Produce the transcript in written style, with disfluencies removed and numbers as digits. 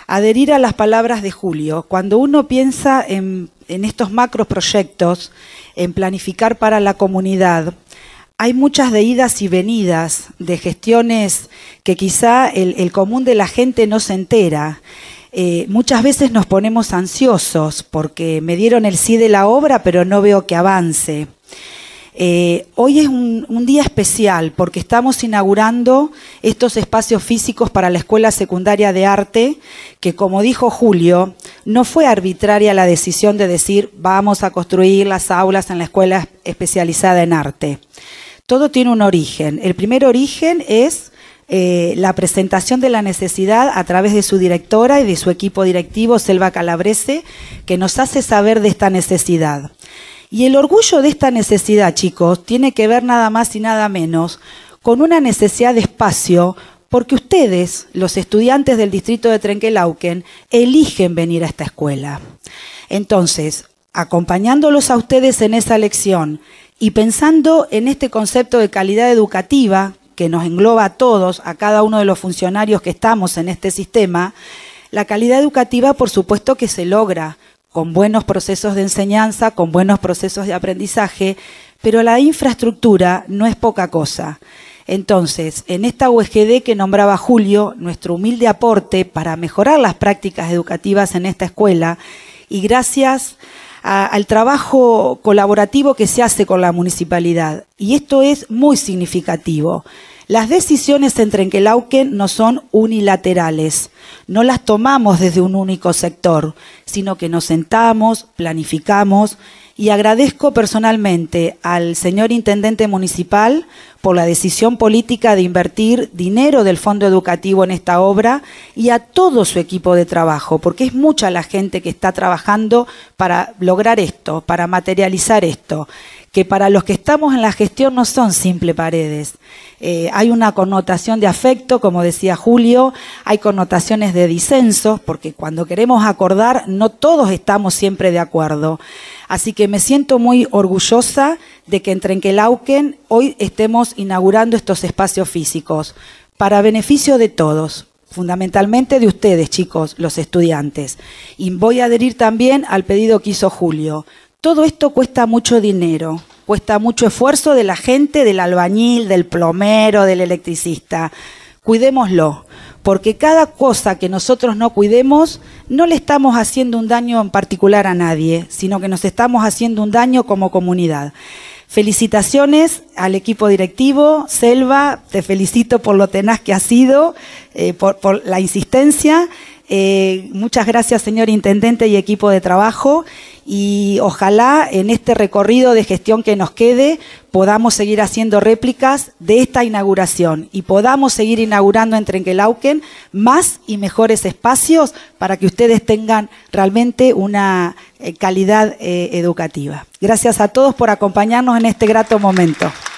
adherir a las palabras de Julio. Cuando uno piensa en estos macroproyectos, en planificar para la comunidad, hay muchas de idas y venidas, de gestiones que quizá el común de la gente no se entera. Muchas veces nos ponemos ansiosos porque me dieron el sí de la obra, pero no veo que avance. Hoy es un día especial porque estamos inaugurando estos espacios físicos para la Escuela Secundaria de Arte, que, como dijo Julio, no fue arbitraria la decisión de decir vamos a construir las aulas en la Escuela Especializada en Arte. Todo tiene un origen. El primer origen es la presentación de la necesidad a través de su directora y de su equipo directivo, Selva Calabrese, que nos hace saber de esta necesidad. Y el orgullo de esta necesidad, chicos, tiene que ver nada más y nada menos con una necesidad de espacio, porque ustedes, los estudiantes del distrito de Trenquelauquen, eligen venir a esta escuela. Entonces, acompañándolos a ustedes en esa elección y pensando en este concepto de calidad educativa que nos engloba a todos, a cada uno de los funcionarios que estamos en este sistema, la calidad educativa, por supuesto, que se logra con buenos procesos de enseñanza, con buenos procesos de aprendizaje, pero la infraestructura no es poca cosa. Entonces, en esta UGD que nombraba Julio, nuestro humilde aporte para mejorar las prácticas educativas en esta escuela, y gracias al trabajo colaborativo que se hace con la municipalidad, y esto es muy significativo. Las decisiones en Trenquelauquen no son unilaterales, no las tomamos desde un único sector, sino que nos sentamos, planificamos, y agradezco personalmente al señor intendente municipal por la decisión política de invertir dinero del Fondo Educativo en esta obra y a todo su equipo de trabajo, porque es mucha la gente que está trabajando para lograr esto, para materializar esto, que para los que estamos en la gestión no son simples paredes. Hay una connotación de afecto, como decía Julio, hay connotaciones de disenso, porque cuando queremos acordar no todos estamos siempre de acuerdo. Así que me siento muy orgullosa de que en Trenquelauquen hoy estemos inaugurando estos espacios físicos para beneficio de todos, fundamentalmente de ustedes, chicos, los estudiantes. Y voy a adherir también al pedido que hizo Julio. Todo esto cuesta mucho dinero, cuesta mucho esfuerzo de la gente, del albañil, del plomero, del electricista. Cuidémoslo, porque cada cosa que nosotros no cuidemos, no le estamos haciendo un daño en particular a nadie, sino que nos estamos haciendo un daño como comunidad. Felicitaciones al equipo directivo. Selva, te felicito por lo tenaz que has sido, por la insistencia. Muchas gracias, señor intendente y equipo de trabajo, y ojalá en este recorrido de gestión que nos quede podamos seguir haciendo réplicas de esta inauguración y podamos seguir inaugurando en Trenquelauquen más y mejores espacios para que ustedes tengan realmente una calidad educativa. Gracias a todos por acompañarnos en este grato momento.